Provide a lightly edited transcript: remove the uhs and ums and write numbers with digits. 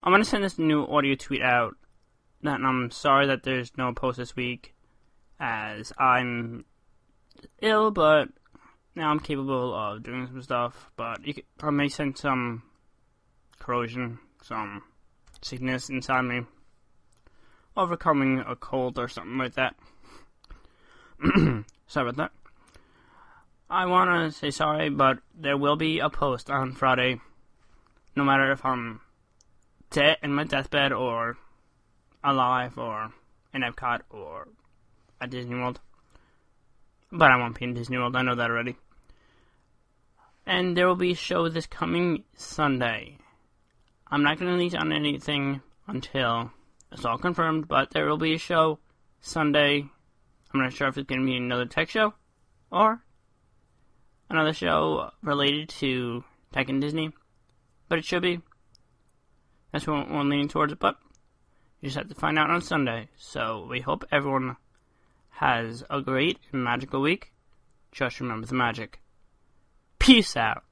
I'm going to send this new audio tweet out that I'm sorry that there's no post this week, as I'm ill, but now I'm capable of doing some stuff. But I may sense some corrosion, some sickness inside me, overcoming a cold or something like that. Sorry about that. I want to say sorry, but there will be a post on Friday, no matter if I'm dead in my deathbed or alive or in Epcot or at Disney World. But I won't be in Disney World, I know that already. And there will be a show this coming Sunday. I'm not going to release on anything until it's all confirmed, but there will be a show Sunday. I'm not sure if it's going to be another tech show or another show related to tech and Disney, but it should be. That's what I'm leaning towards, but you just have to find out on Sunday. So we hope everyone has a great and magical week. Just remember the magic. Peace out.